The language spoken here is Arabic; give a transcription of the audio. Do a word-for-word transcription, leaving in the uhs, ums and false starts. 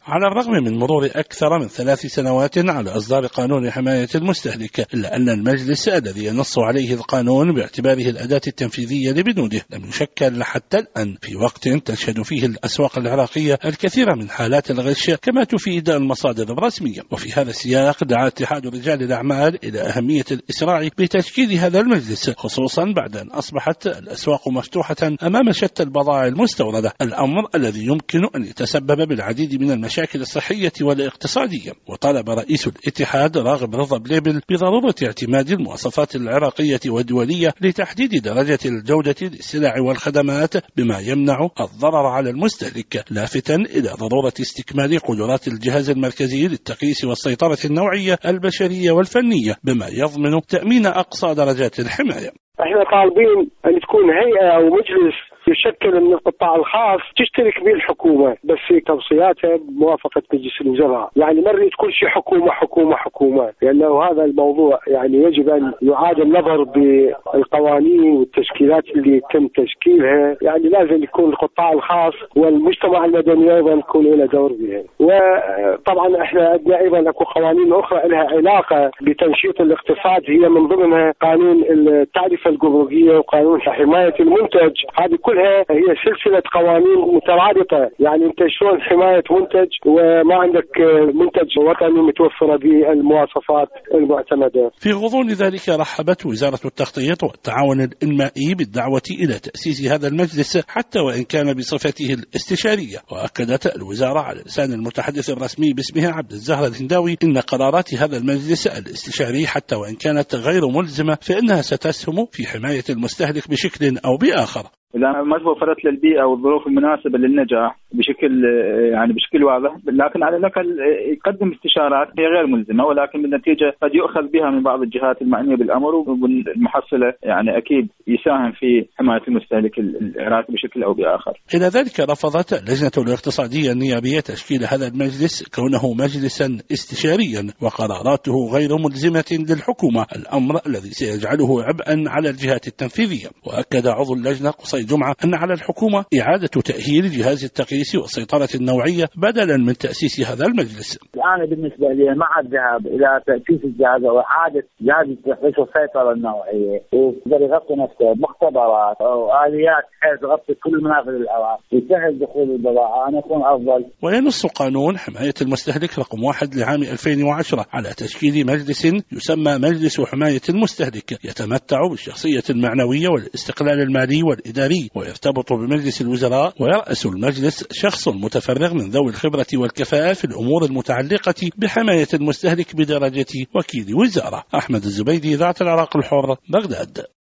على الرغم من مرور أكثر من ثلاث سنوات على إصدار قانون حماية المستهلك، إلا أن المجلس الذي ينص عليه القانون باعتباره الأداة التنفيذية لبنوده لم يشكل حتى الآن في وقت تشهد فيه الأسواق العراقية الكثير من حالات الغش كما تفيد المصادر الرسمية. وفي هذا السياق دعا اتحاد رجال الأعمال إلى أهمية الإسراع بتشكيل هذا المجلس، خصوصا بعد أن أصبحت الأسواق مفتوحة أمام شتى البضائع المستوردة، الأمر الذي يمكن أن يتسبب بالعديد من المشاكل الصحية والاقتصادية. وطالب رئيس الاتحاد راغب رضا بليبل بضرورة اعتماد المواصفات العراقية والدولية لتحديد درجة الجودة للسلع والخدمات بما يمنع الضرر على المستهلك، لافتا إلى ضرورة استكمال قدرات الجهاز المركزي للتقييس والسيطرة النوعية البشرية والفنية بما يضمن تأمين أقصى درجات الحماية. احنا طالبين ان تكون هيئة او مجلس يشكل من القطاع الخاص تشترك به الحكومة بس في توصياتها بموافقة مجلس الوزراء، يعني ما نريد كل شيء حكومة حكومة حكومة، لأنه هذا الموضوع يعني يجب أن يعاد النظر بالقوانين والتشكيلات اللي يتم تشكيلها، يعني لازم يكون القطاع الخاص والمجتمع المدني أيضا يكون له دور بها. وطبعا احنا عندنا أيضا اكو قوانين أخرى لها علاقة بتنشيط الاقتصاد، هي من ضمنها قانون التعرفة الجمركية وقانون حماية المنتج، هذه كلها هي سلسلة قوانين مترابطة، يعني انت شلون حماية منتج وما عندك منتج وطني متوفرة بالمواصفات المعتمدة. في غضون ذلك رحبت وزارة التخطيط والتعاون الإنمائي بالدعوة إلى تأسيس هذا المجلس حتى وإن كان بصفته الاستشارية، وأكدت الوزارة على لسان المتحدث الرسمي باسمها عبد الزهر الهنداوي إن قرارات هذا المجلس الاستشاري حتى وإن كانت غير ملزمة فإنها ستسهم في حماية المستهلك بشكل أو بآخر. إذا ما توفرت للبيئة والظروف المناسبة للنجاح بشكل يعني بشكل واضح، لكن على الأقل يقدم استشارات هي غير ملزمة، ولكن بالنتيجة قد يؤخذ بها من بعض الجهات المعنية بالأمر، والمحصلة يعني أكيد يساهم في حماية المستهلك العراقي بشكل أو بآخر. إلى ذلك رفضت اللجنة الاقتصادية النيابية تشكيل هذا المجلس كونه مجلسا استشاريا وقراراته غير ملزمة للحكومة، الأمر الذي سيجعله عبئا على الجهات التنفيذية. وأكد عضو اللجنة قصي جمعة أن على الحكومة إعادة تأهيل جهاز التقييس والسيطرة النوعية بدلا من تأسيس هذا المجلس. أنا بالنسبة لي مع الذهاب إلى تأسيس الجهاز وإعادة جهاز التقييس والسيطرة النوعية، ويقدر يغطي نفسه بمختبرات أو آليات بحيث يغطي كل منافذ العراق ويسهل دخول البضائع أن يكون أفضل. وينص قانون حماية المستهلك رقم واحد لعام ألفين وعشرة على تشكيل مجلس يسمى مجلس حماية المستهلك يتمتع بالشخصية المعنوية والاستقلال المالي والإداري، ويرتبط بمجلس الوزراء، ويرأس المجلس شخص متفرغ من ذوي الخبرة والكفاءة في الأمور المتعلقة بحماية المستهلك بدرجة وكيل وزارة. أحمد الزبيدي، ذات العراق الحر، بغداد.